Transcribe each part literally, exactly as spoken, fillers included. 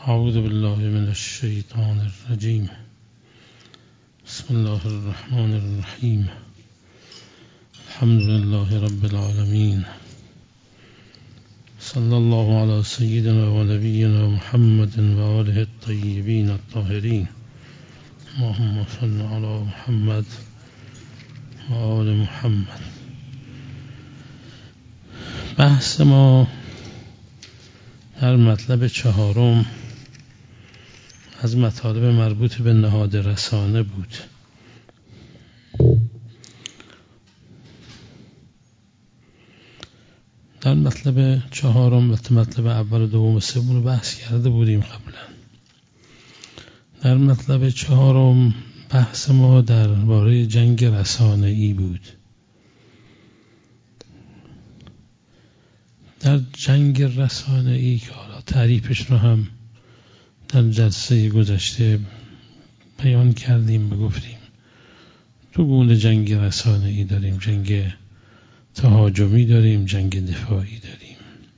اعوذ بالله من الشیطان الرجیم. بسم الله الرحمن الرحیم. الحمد لله رب العالمین. صلی الله علی سیدنا و نبینا محمد و آله الطیبین الطاهرین. اللهم صل علی محمد و آل محمد. بحث ما در مطلب چهارم از مطالب مربوط به نهاد رسانه بود. در مطلب چهارم و مطلب اول و دوم و سوم رو بحث کرده بودیم قبلا. در مطلب چهارم بحث ما درباره جنگ رسانه‌ای بود. در جنگ رسانه‌ای که حالا تعریفش رو هم در جلسه گذشته بیان کردیم و گفتیم دو گونه جنگ رسانه‌ای داریم، جنگ تهاجمی داریم، جنگ دفاعی داریم.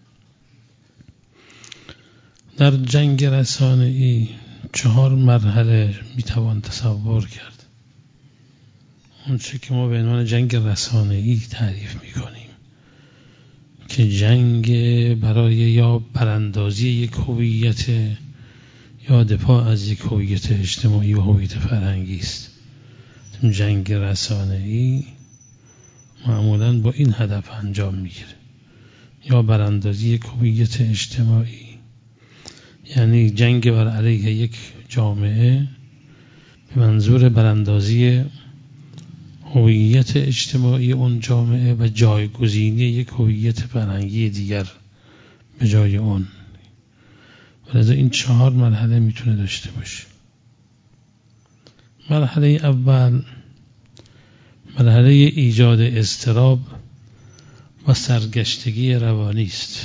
در جنگ رسانه‌ای چهار مرحله میتوان تصور کرد. اون چه که ما به عنوان جنگ رسانه‌ای تعریف میکنیم که جنگ برای یا براندازی یک هویت یا دفاع از یک هویت اجتماعی و هویت فرهنگی است. جنگ رسانه‌ای معمولاً با این هدف انجام میگیره، یا براندازی یک هویت اجتماعی، یعنی جنگ بر علیه یک جامعه به منظور براندازی هویت اجتماعی اون جامعه و جایگزینی یک هویت فرهنگی دیگر به جای اون. ولذا این چهار مرحله میتونه داشته باشه. مرحله اول مرحله ایجاد اضطراب و سرگشتگی روانی است.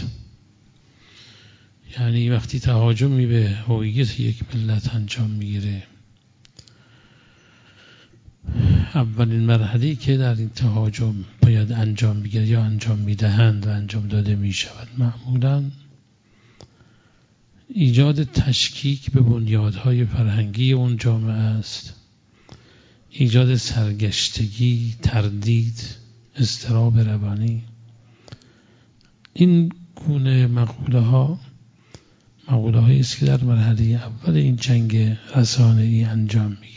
یعنی وقتی تهاجمی به هویت یک ملت انجام میگیره، اولین مرحله‌ای که در این تهاجم باید انجام بگیره یا انجام میدهند و انجام داده میشود معمولاً ایجاد تشکیک به بنیادهای فرهنگی اون جامعه است، ایجاد سرگشتگی، تردید، اضطراب روانی. این گونه مقوله ها مقوله هایی است که در مرحله اول این جنگ رسانه‌ای انجام میگیره.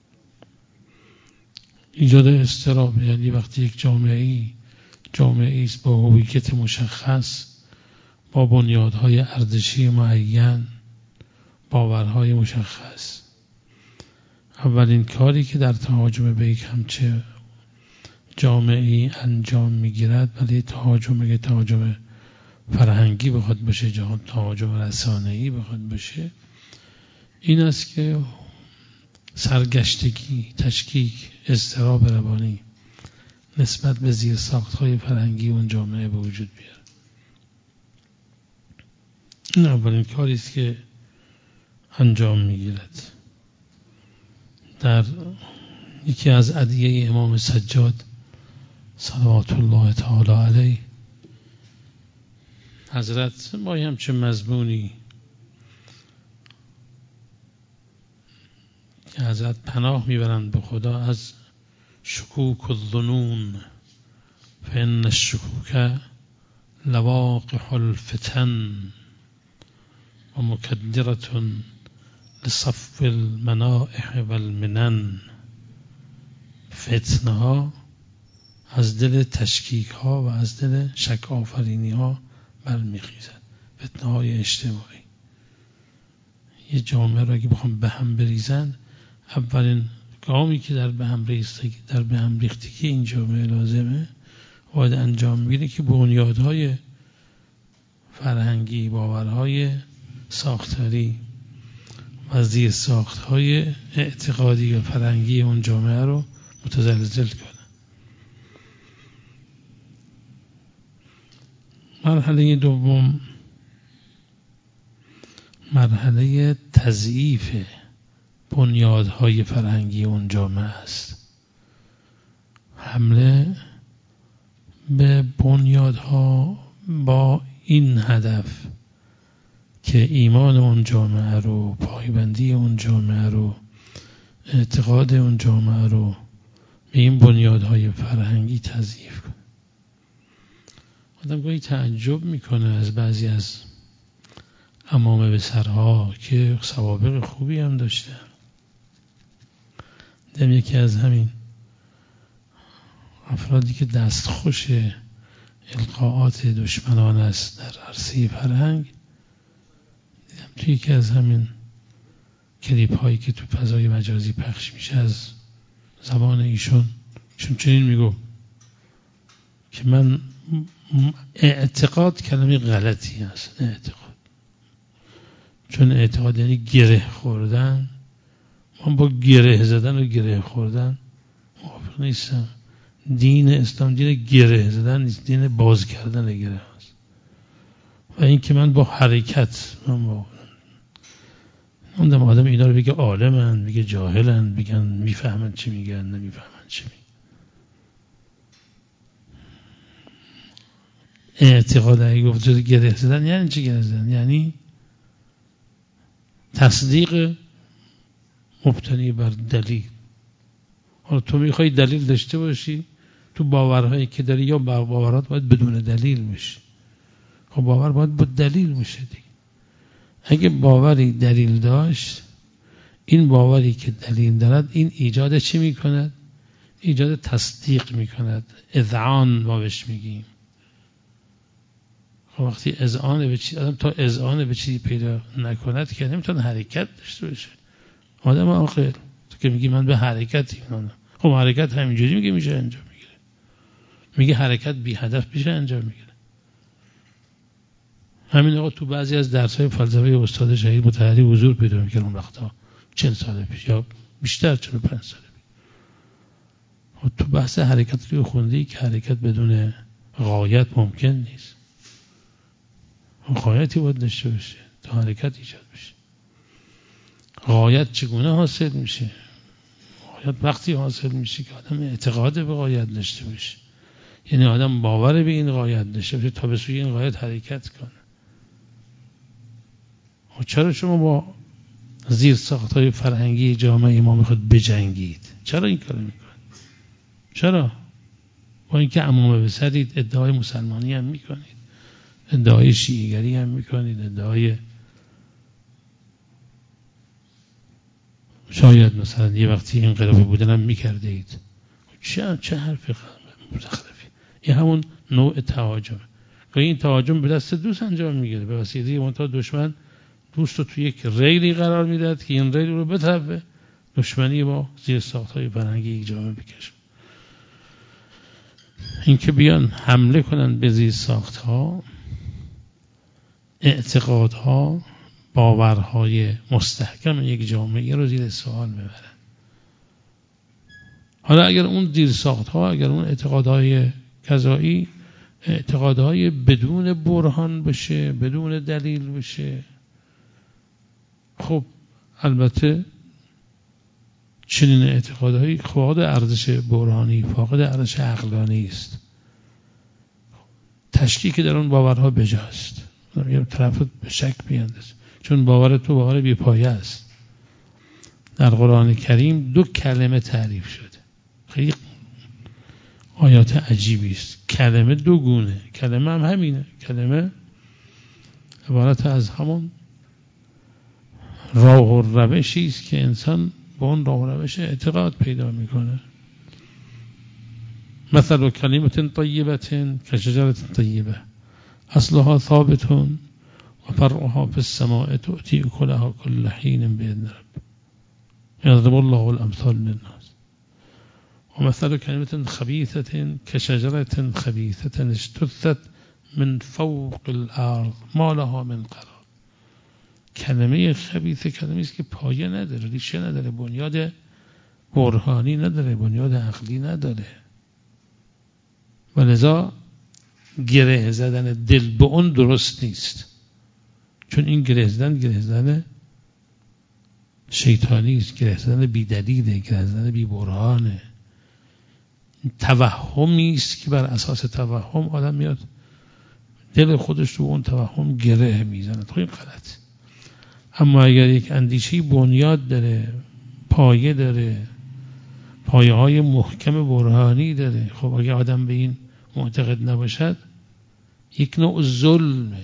ایجاد اضطراب یعنی وقتی یک جامعه جامعه است با هویت مشخص، با بنیادهای ارزشی معین، باورهای مشخص، اولین کاری که در تهاجم به یک همچه جامعه‌ای انجام میگیرد، ولی تهاجم اگه تهاجم فرهنگی بخواد باشه، جهان تهاجم رسانه‌ای بخواد باشه، این است که سرگشتگی، تشکیک، اضطراب روانی نسبت به زیر ساخت‌های فرهنگی اون جامعه به وجود بیاره. این اولین کاری است که انجام میگیرد. در یکی از ادعیه امام سجاد صلوات الله تعالی علیه، حضرت با همچه مضمونی که حضرت پناه میبرند به خدا از شکوک الظنون، فإن الشکوک لواقح الفتن و مکدرة لصف المنائح و المنن. فتنه ها از دل تشکیک ها و از دل شک آفرینی ها برمیخیزد. فتنه های اجتماعی یه جامعه را اگه بخوام به هم بریزن، اولین گامی که در به هم ریختگی در به هم ریختگی این جامعه لازمه باید انجام میگیره که بنیادهای فرهنگی، باورهای ساختاری و زیر ساختهای اعتقادی و فرهنگی اون جامعه رو متزلزل کنه. مرحله دوم مرحله تضعیف بنیادهای فرهنگی اون جامعه است. حمله به بنیادها با این هدف که ایمان اون جامعه رو، پایبندی اون جامعه رو، اعتقاد اون جامعه رو به این بنیادهای فرهنگی تضعیف کنه. آدم گاهی تعجب میکنه از بعضی از امام بسرها که سوابق خوبی هم داشتن. دیدم یکی از همین افرادی که دستخوش القاءات دشمنان است در عرصه فرهنگ، دیدم توی یکی از همین کلیپ هایی که تو فضای مجازی پخش میشه از زبان ایشون چون چنین میگو که من اعتقاد کلمه غلطی هست. اعتقاد، چون اعتقاد یعنی گره خوردن، من با گره زدن و گره خوردن موافق نیستم. دین اسلام دین گره زدن نیست، دین باز کردن گره هست. و این که من با حرکت، من با اون آدم اینا رو بگه عالمن، بگه جاهلن، بگن میفهمن چی میگن، نمیفهمن چی میگن. اعتقاد اگه گفت جز گره زدن یعنی چی گره زدن؟ یعنی تصدیق مبتنی بر دلیل. حالا تو میخوای دلیل داشته باشی، تو باورهایی که داری یا باورات باید بدون دلیل میشه. خب باور باید با دلیل میشه دیگه. اگه باوری دلیل داشت، این باوری که دلیل دارد این ایجاد چی میکند؟ ایجاد تصدیق میکند. اذعان ما بهش میگیم. خب وقتی اذعان به چیز، آدم تا اذعان به چیزی پیدا نکند که نمیتونه حرکت داشته باشه. آدم عاقل تو که میگی من به حرکت ایمان، خب حرکت همینجوری میگه میشه انجام میگیره. میگه حرکت بی هدف میشه انجام میگیره. همین آقا تو بعضی از درس‌های فلسفه استاد شهید مطهری حضور پیدا می‌کرد اون وقتا چهل سال پیش یا بیشتر، چهل و پنج سال پیش. تو بحث حرکت رو خوندی که حرکت بدون غایت ممکن نیست. غایتی باید داشته باشه تا حرکت ایجاد بشه. غایت چگونه حاصل میشه؟ غایت وقتی حاصل میشه که آدم اعتقاد به غایت داشته باشه، یعنی آدم باور به این غایت داشته باشه تا به سوی این غایت حرکت کنه. و چرا شما با زیر ساختای فرهنگی جامعه ما میخواد بجنگید؟ چرا این کارو میکنید؟ چرا؟ با اینکه عمامه بسرید، ادعای مسلمانی هم میکنید، ادعای شیعیگری هم میکنید، ادعای شاید مثلا یه وقتی انقلابی بودن هم میکرده اید. چه چه حرف مزخرفی. این همون نوع تهاجم. که این تهاجم به دست دوست انجام میگیره، به وسیله منتها دشمن دوست رو توی یک ریلی قرار میداد که این ریل رو بتربه دشمنی با زیر ساختهای فرهنگی یک جامعه بکشه. این که بیان حمله کنن به زیر ساختها، اعتقادها، باورهای مستحکم یک جامعه رو زیر سوال ببرن. حالا اگر اون زیر ساختها، اگر اون اعتقادهای قضایی اعتقادهای بدون برهان بشه، بدون دلیل بشه، خب البته چنین اعتقادهایی فاقد ارزش برهانی، فاقد ارزش عقلانی است. تشکیک در اون باورها بجاست. یه طرف به شک بیانداز، چون باور تو باور بی پایه است. در قرآن کریم دو کلمه تعریف شده. خیلی آیات عجیبی است. کلمه دو گونه. کلمه هم همینه. کلمه عبارت از همون راه و روشی است که انسان با اون راه و روش اعتقاد پیدا میکنه. مثل کلمه طیبه کشجره طیبه اصلها ثابت و فرعها فی السماء تؤتی اکلها کل حین باذن رب یضرب الله الامثال للناس. ومثل كلمة خبيثة كشجرة خبيثة اجتثت من فوق الارض ما لها من قرار. کلمه خبیثه کلمه است که پایه نداره، ریشه نداره، بنیاد برهانی نداره، بنیاد عقلی نداره. و لذا گره زدن دل به اون درست نیست، چون این گره زدن گره زدن شیطانی است، گره زدن بی دلیله، گره زدن بی برهانه، توهمی است که بر اساس توهم آدم میاد دل خودش رو اون توهم گره میزنه. خب این غلط. اما اگر یک اندیشه بنیاد داره، پایه داره، پایه های محکم برهانی داره، خب اگر آدم به این معتقد نباشد، یک نوع ظلمه.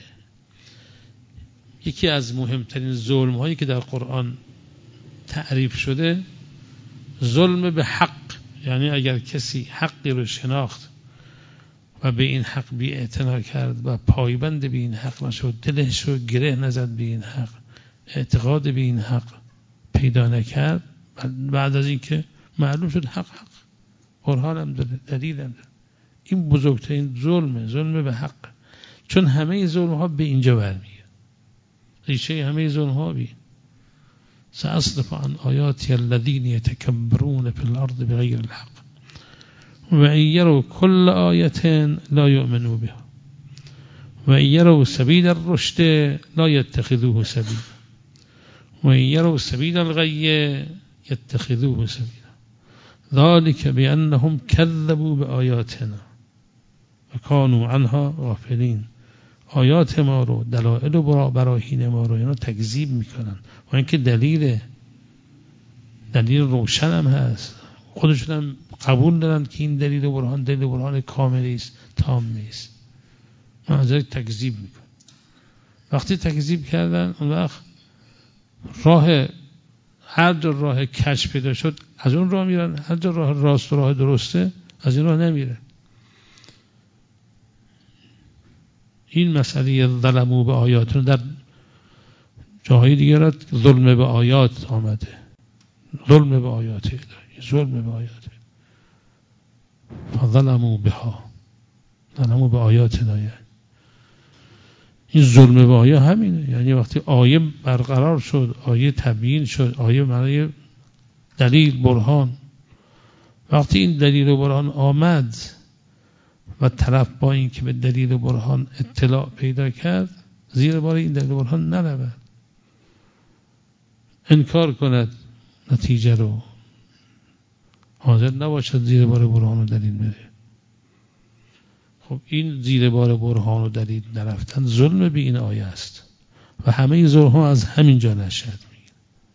یکی از مهمترین ظلم هایی که در قرآن تعریف شده ظلم به حق، یعنی اگر کسی حقی رو شناخت و به این حق بی اعتنا کرد و پایبند به این حق نشد، دلش رو گره نزد به این حق، اعتقاد به این حق پیدا نکرد، بعد از اینکه معلوم شد حق حق برهان هم داره، دلیل هم داره، این بزرگترین ظلمه، ظلم به حق. چون همه ظلم ها به اینجا برمیگرده. ریشه همه ظلم ها بی سأصرف عن آیاتی الذین یتکبرون فی الارض بغیر الحق و ان یروا کل آیة لا یؤمنوا بها و ان یروا سبیل الرشد لا یتخذوه سبیلا و ان یروا سبیل الغی یتخذوه سبیلا ذلک بانهم کذبوا بآیاتنا و کانوا عنها غافلین. آیات ما رو، دلائل و براهین ما رو اینا تکذیب میکنن و اینکه دلیل دلیل روشن هم هست، خودشون هم قبول دارن که این دلیل برهان دلیل برهان کاملی است، تامی است، منظر تکذیب میکن. وقتی تکذیب کردن اون وقت راه هر جا راه کج پیدا شد از اون راه میرن، هر جا راه راست و راه درسته از این راه نمیره. این مسئله ظلموا به آیاتون در جاهای دیگر را ظلم به آیات آمده، ظلم به آیات الهی، ظلم به آیات، فظلموا بها، ظلموا به آیات الهی. این ظلم به آیه همینه، یعنی وقتی آیه برقرار شد، آیه تبیین شد، آیه معنی دلیل برهان، وقتی این دلیل و برهان آمد و طرف با این که به دلیل و برهان اطلاع پیدا کرد زیر بار این دلیل و برهان نرود، انکار کند نتیجه رو، حاضر نباشد زیر بار برهان و دلیل بره، خب این زیر بار برهان و دلیل نرفتن ظلم به این آیه است و همه ظلم ها از همین جا نشأت میگیره.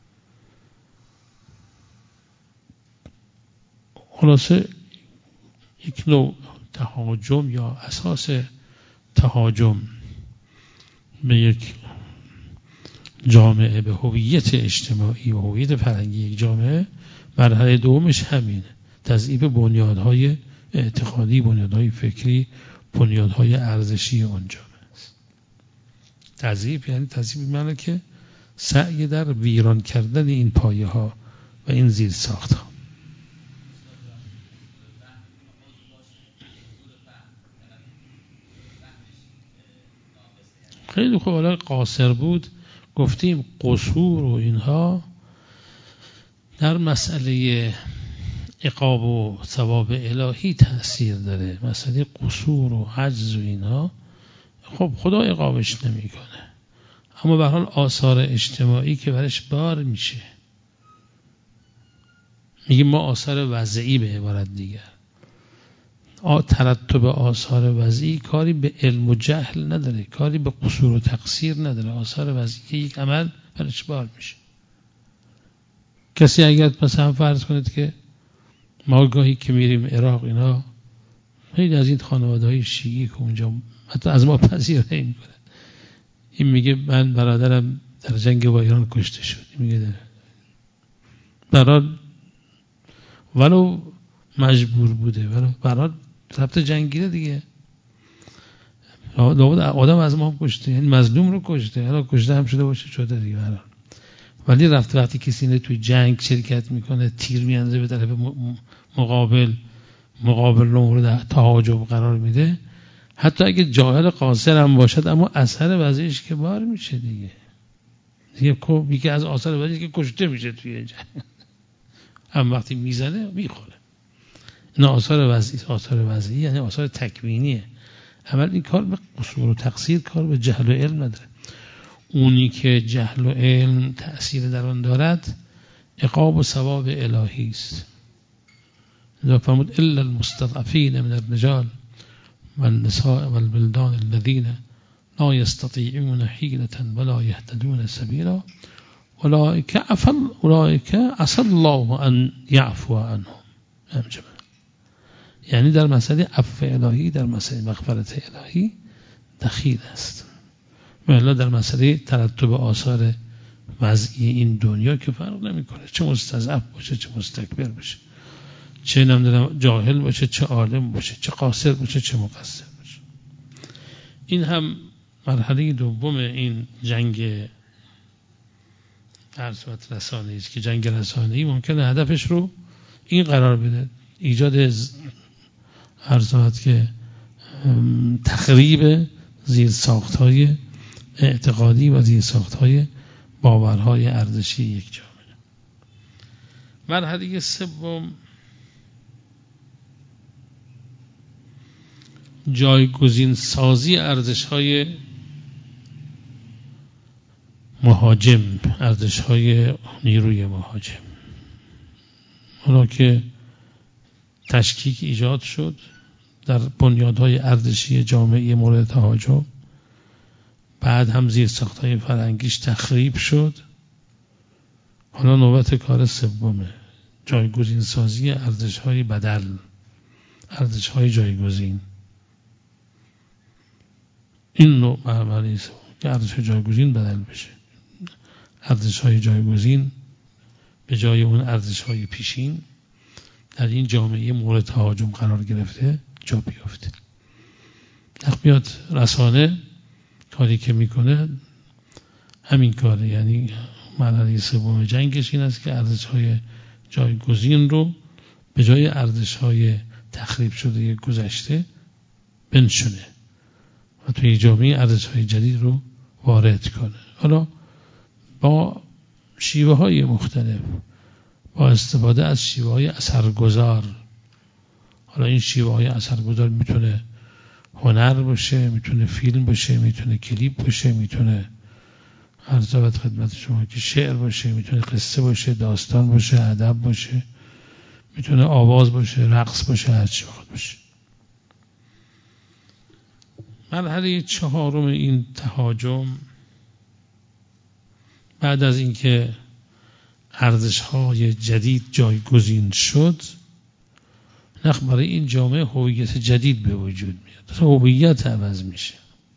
خلاصه یک نوع تهاجم یا اساس تهاجم به یک جامعه، به هویت اجتماعی و هویت فرهنگی یک جامعه، مرحله دومش همینه، تضعیف بنیادهای اعتقادی، بنیادهای فکری، بنیادهای ارزشی اون جامعه است. تضعیف یعنی تضعیف معنی که سعی در ویران کردن این پایه ها و این زیر ساخت ها. خیلی خوب، حالا قاصر بود گفتیم قصور و اینها در مسئله عقاب و ثواب الهی تأثیر داره. مسئله قصور و عجز و اینها خب خدا عقابش نمیکنه، اما به حال آثار اجتماعی که برش بار میشه، میگیم ما آثار وضعی به عبارت دیگر، ترتب آثار وضعی کاری به علم و جهل نداره، کاری به قصور و تقصیر نداره، آثار وضعی که یک عمل برش بار میشه. کسی اگر مثلا فرض کنید که ما گاهی که میریم عراق اینا، خیلی از این خانواده‌های شیعی که اونجا حتی از ما پذیرایی میکنن، این میگه من برادرم در جنگ با ایران کشته شد، این میگه داره برای ولو مجبور بوده، ولو برای رفته جنگیره دیگه، آدم از ما کشته، یعنی مظلوم رو کشته، حالا کشته هم شده باشه شده دیگه برای. ولی رفته وقتی کسی نه توی جنگ شرکت میکنه، تیر میاندازه به طرف مقابل، مقابل رو مورد تهاجم قرار میده، حتی اگه جاهل قاصر هم باشد، اما اثر وضعیش که بار میشه دیگه دیگه یکی از آثار وضعیش که کشته میشه توی جنگ، هم وقتی میزنه میخوره. این آثار وضعی، آثار وضعی یعنی آثار تکوینیه. اول این کار به قصور و تقصیر، کار به جهل و علم نداره. اونی که جهل و علم تأثیر در آن دارد عقاب و ثواب الهی است. اذا فرمود الا المستضعفین من الرجال والنساء والبلدان الذين لا يستطيعون حيلة ولا يهتدون سبيلا اولئک عفا اولئک عسى الله ان یعفو عنهم. همچنین یعنی در مسئله عفو الهی، در مسئله مغفرت الهی دخیل است. والا در مسئله ترتب آثار وضعی این دنیا که فرق نمیکنه، چه مستضعف باشه چه مستکبر باشه، چه نمیدونم جاهل باشه چه عالم باشه، چه قاصر باشه چه مقصر باشه. این هم مرحله دوم این جنگ عرضات رسانه‌ای است که جنگ رسانه‌ای ممکنه هدفش رو این قرار بده، ایجاد عرضات که تخریب زیرساخت‌های اعتقادی و زیرساخت‌های باورهای ارزشی یک جامعه. مرحله سوم جایگزین سازی ارزش‌های مهاجم، ارزش‌های نیروی مهاجم. حالا که تشکیک ایجاد شد در بنیادهای ارزشی جامعه مورد تهاجم، بعد هم زیرساخت‌های فرهنگیش تخریب شد، حالا نوبت کار سومه، جایگزین سازی ارزش‌های بدل، ارزش‌های جایگزین. این نوع مرحله است که ارزش جایگزین بدل بشه، ارزش‌های جایگزین به جای اون ارزش‌های پیشین در این جامعه مورد تهاجم قرار گرفته جا بیفته. بیاد رسانه کاری که میکنه همین کاره، یعنی مرحله سوم جنگش این است که ارزش‌های جایگزین رو به جای ارزش‌های تخریب شده گذشته بنشونه و توی جامعه ارزش‌های جدید رو وارد کنه. حالا با شیوه های مختلف، با استفاده از شیوه های اثرگذار. حالا این شیوه های اثرگذار میتونه هنر باشه، میتونه فیلم باشه، میتونه کلیپ باشه، میتونه عرض خدمت شما که شعر باشه، میتونه قصه باشه، داستان باشه، ادب باشه، میتونه آواز باشه، رقص باشه، هر چی بخواد باشه. مرحله چهارم این تهاجم بعد از اینکه ارزش‌های جدید جایگزین شد، نخ برای این جامعه هویت جدید به وجود میاد، هویت عوض میشه.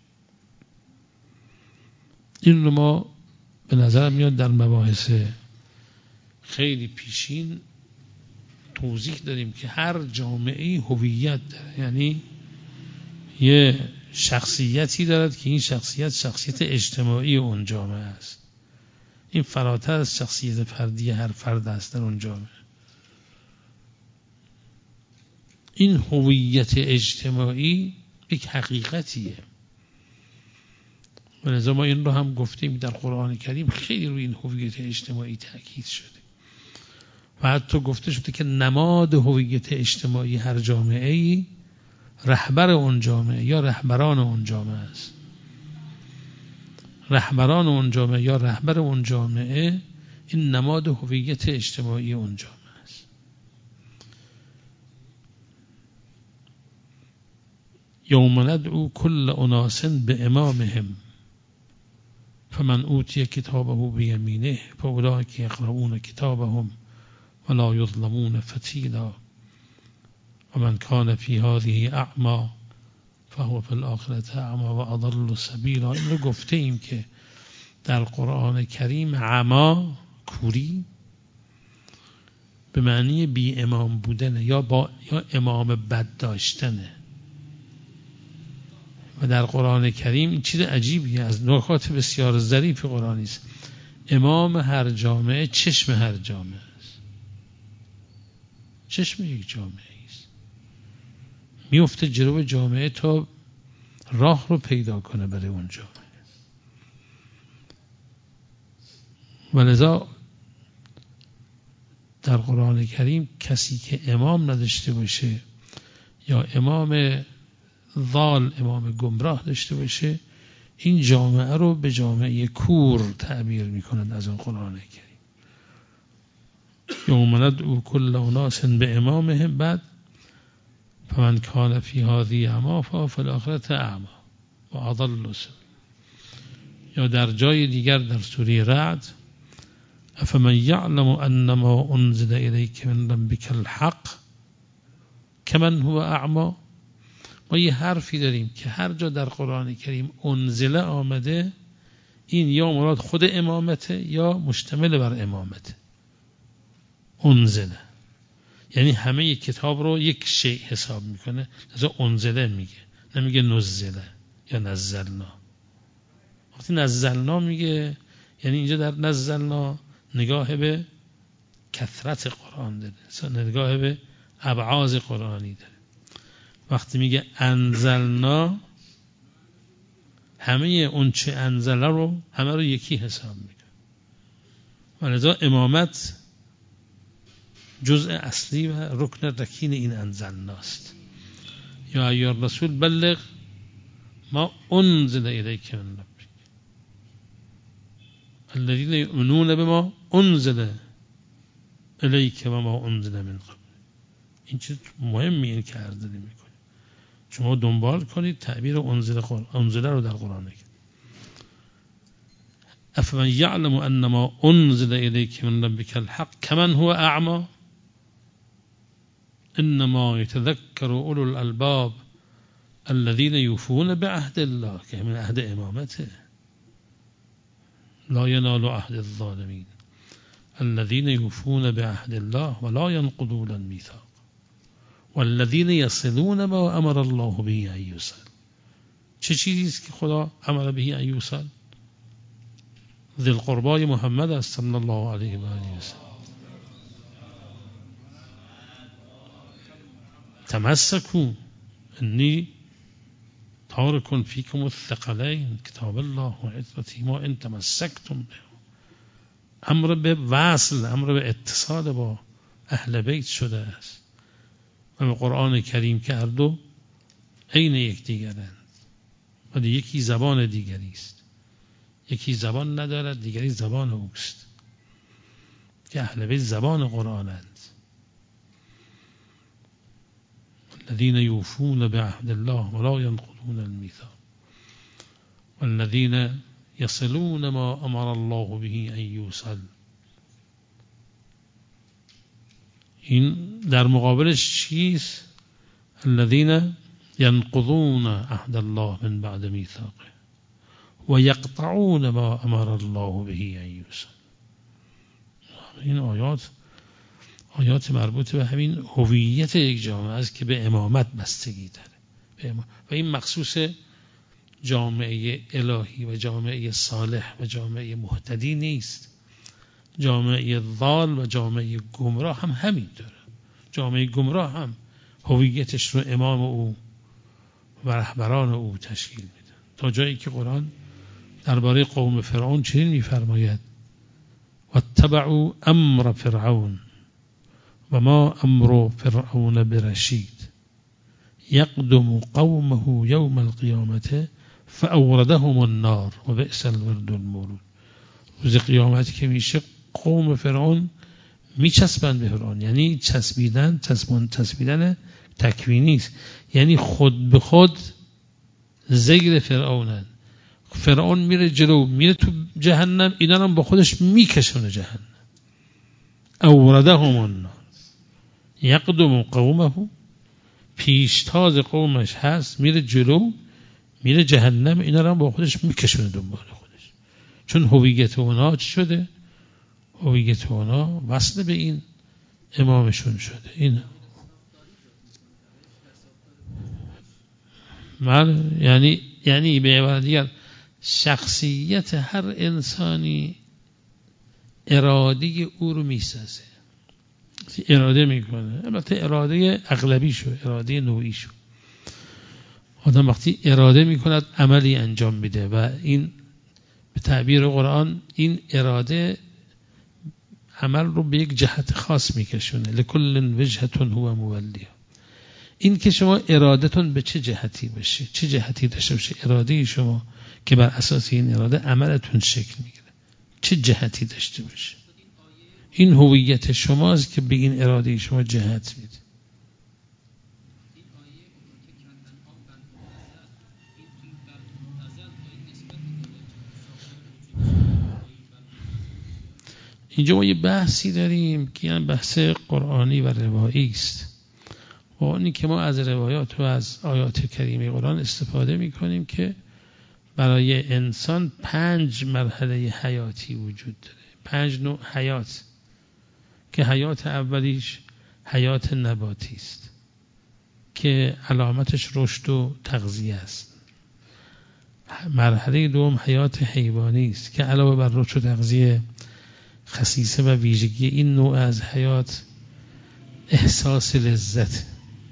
این رو ما به نظر میاد در مباحث خیلی پیشین توضیح داریم که هر جامعه هویت داره، یعنی یه شخصیتی دارد که این شخصیت شخصیت اجتماعی اون جامعه است. این فراتر از شخصیت فردی هر فرد است در اون جامعه. این هویت اجتماعی یک حقیقتیه. و لذا ما این رو هم گفتیم در قرآن کریم خیلی روی این هویت اجتماعی تاکید شده و حتی گفته شده که نماد هویت اجتماعی هر جامعه‌ای رهبر اون جامعه یا رهبران اون جامعه است. رهبران اون جامعه یا رهبر اون جامعه این نماد هویت اجتماعی اون جامعه است. یوم ندعو کل اناس بامامهم فمن اوتی کتابه بیمینه فاولئک یقرؤون کتابهم ولا یظلمون فتیلا ومن کان فی هذه اعمی فهو فی الآخرة اعمی و اضل سبیلا. این رو گفته ایم که در قرآن کریم عما، کوری، به معنی بی امام بودن یا با یا امام بد داشتنه. و در قرآن کریم این چیز عجیبیه، از نکات بسیار ظریف قرآنی است. امام هر جامعه چشم هر جامعه است. چشم یک جامعه است، میفته جلو جامعه تا راه رو پیدا کنه برای اون جامعه. و لذا در قرآن کریم کسی که امام نداشته باشه یا امام ضال، امام گمراه داشته باشه، این جامعه رو به جامعه کور تعبیر میکنند از اون قرآن کریم. یوم ندعو کل اناس بامامهم، بعد فمن کان فی هذه اعمی ففی الاخرة اعمی و اضل سبیلا. یا در جای دیگر در سوره رعد افمن یعلم انما انزل الیک من ربک الحق کمن هو اعمی. ما یه حرفی داریم که هر جا در قرآن کریم انزله آمده این یا مراد خود امامته یا مشتمل بر امامته. انزله یعنی همه کتاب رو یک شیء حساب میکنه، از انزله میگه، نمیگه نزله یا نزلنا. وقتی نزلنا میگه یعنی اینجا در نزلنا نگاه به کثرت قرآن داره، نگاه به ابعاض قرآنی داره. وقتی میگه انزلنا همه اون چه انزله رو همه رو یکی حساب میکنه. ولذا امامت جزء اصلی و رکن رکین این انزلناست. یا ایها الرسول بلغ ما انزل الیک من ربک الذین یؤمنون بما انزل الیک و ما انزل من قبل. این چیز مهمی این که عرض میکنه. شما دنبال کنید تعبیر انزل قرآن، انزل رو در قرآن نگید. افمن یعلم انما انزل الیک من ربک الحق کمن هو اعمی انما یتذکر اولو الالباب الذين يوفون بعهد الله که من عهد امامته. لا ينال عهد الظالمين الذين يوفون بعهد الله ولا ينقضون الميثاق والذين يصلون ما امر الله به ان يوصل. چه چیزی است که خدا امر به ان یوصل؟ ذی القربای محمد صلی الله علیه و آله و سلم. تمسكوا انی تارک فیکم الثقلین کتاب الله و عترته ما ان تمسکتم به. امر به وصل، امر به اتصال با اهل بیت شده است و به قرآن کریم که هر دو عین یکدیگرند ولی یکی زبان دیگری است. یکی زبان ندارد دیگری زبان اوست که اهل بیت زبان قرآنند. الذين يوفون بعهد الله ولا ينقضون الميثاق والذين يصلون ما امر الله به ان يوصل. این در مقابلش چیست؟ الذين ينقضون عهد الله من بعد ميثاقه ويقطعون ما امر الله به ان يوصل. این آیات آیات مربوط به همین هویت یک جامعه است که به امامت بستگی داره و این مخصوص جامعه الهی و جامعه صالح و جامعه مهتدی نیست. جامعه ضال و جامعه گمراه هم همین داره. جامعه گمراه هم هویتش رو امام او و رهبران او تشکیل میده. تا جایی که قرآن درباره قوم فرعون چنین میفرماید واتبعوا امر فرعون و ما امر فرعون برشید یقدم قومه یوم القیامت فاوردهم النار و بئس الورد المورود. روز قیامت که میشه قوم فرعون میچسبند به فرعون، یعنی چسبیدن چسبون چسبیدن تکوینی است، یعنی خود به خود زیر فرعونن. فرعون میره جلو میره تو جهنم، اینا هم با خودش میکشونه جهنم. اوردهم النار یقدم قومه، پیشتاز قومش هست میره جلو میره جهنم، اینا رو هم با خودش میکشونه دنبال خودش. چون هویت اونا چی شده؟ هویت اونا وصل به این امامشون شده. این من یعنی یعنی به عبارت دیگر شخصیت هر انسانی اراده او رو میسازه، اراده میکنه. البته اراده اغلبی شو، اراده نوعی شو. آدم وقتی اراده میکند عملی انجام میده و این به تعبیر قرآن این اراده عمل رو به یک جهت خاص میکشونه. لکل وجهة هو مولیها. این که شما ارادتون به چه جهتی باشه، چه جهتی داشته باشه اراده شما که بر اساس این اراده عملتون شکل میگیره، چه جهتی داشته باشه. این هویت شماست که به این اراده شما جهت میده. اینجا ما یه بحثی داریم که این بحث قرآنی و روایی است. و اونی که ما از روایات و از آیات کریمه قرآن استفاده میکنیم که برای انسان پنج مرحله حیاتی وجود داره، پنج نوع حیات، که حیات اولیش حیات نباتی است که علامتش رشد و تغذیه است. مرحله دوم حیات حیوانی است که علاوه بر رشد و تغذیه، خصیصه و ویژگی این نوع از حیات احساس لذت.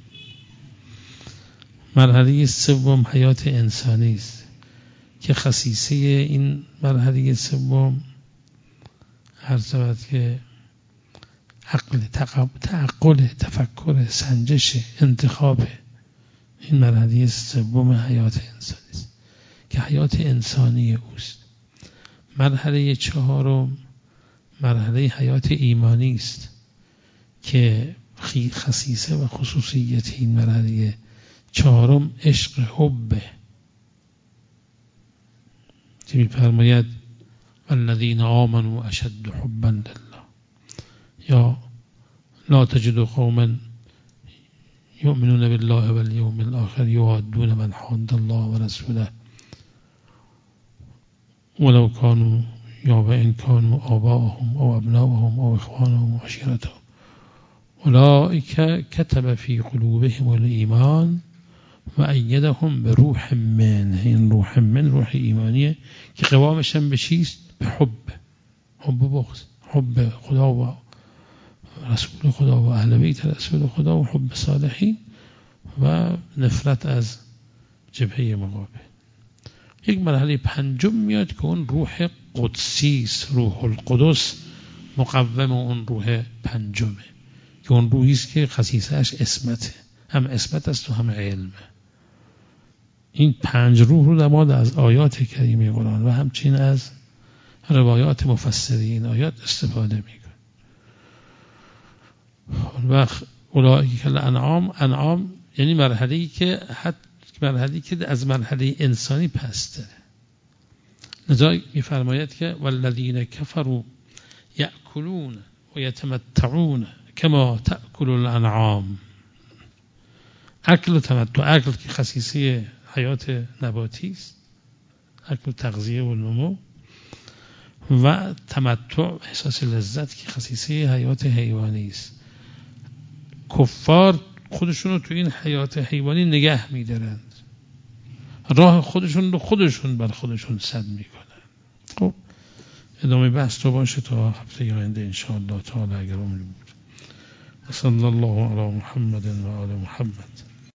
مرحله سوم حیات انسانی است که خصیصه این مرحله سوم عرض شود که عقل، تعقل، تفکر، سنجش، انتخاب. این مرحله سوم حیات انسانی است که حیات انسانی اوست. مرحله چهارم مرحله حیات ایمانی است که خصیصه و خصوصیت این مرحله چهارم عشق، حب، که می‌فرماید والذین آمنوا اشد حبا لله، یا لا تجد قوما یؤمنون بالله والیوم الاخر یوادون من حاد الله ورسوله ولو كانوا یا و ان كانوا آباءهم او ابناءهم او اخوانهم و عشیرتهم اولئک کتب فی قلوبهم الایمان و ایدهم به روح من. این روح من روح ایمانیه که قوامش هم به چیست؟ به حب، حب بغض، حب خدا و رسول خدا و اهل بیت رسول خدا و حب صالحین و نفرت از جبهه مقابل. یک مرحله پنجم میاد که اون روح قدسی است، روح القدس مقوم اون روح پنجمه که اون روحی است که خصیصه‌اش اسمته، هم اسمت است و هم علمه. این پنج روح رو در مورد از آیات کریمه قرآن و همچنین از روایات مفسرین آیات استفاده میکنه. و اولئک الانعام، انعام یعنی مرحله‌ای که حتی مرحله‌ای که از مرحله انسانی پسته. لذا می‌فرماید که والذین کفروا یأکلون و یتمتعون کما تأکل الانعام. اکل و تمتع، اکل که خصیصه حیات نباتی است، اکل تغذیه و نمو، و تمتع احساس لذت که خصیصه حیات حیوانی است. کفار خودشون رو تو این حیات حیوانی نگه می‌دارند، راه خودشون رو خودشون بر خودشون سد میکنن. خب ادامه بحث تو باشه تا هفته آینده ان شاء الله تعالی اگر عمری بود. صلی الله علی محمد و آل محمد.